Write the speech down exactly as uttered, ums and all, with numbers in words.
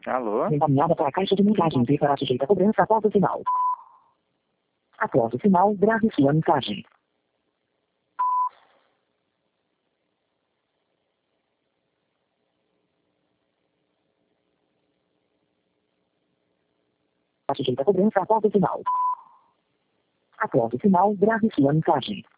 Alô? Encaminhada para a caixa de mensagens e para sujeita a cobrança após o sinal. Após o sinal, grave sua mensagem. Sujeita a cobrança após o sinal. Após o sinal, grave sua mensagem.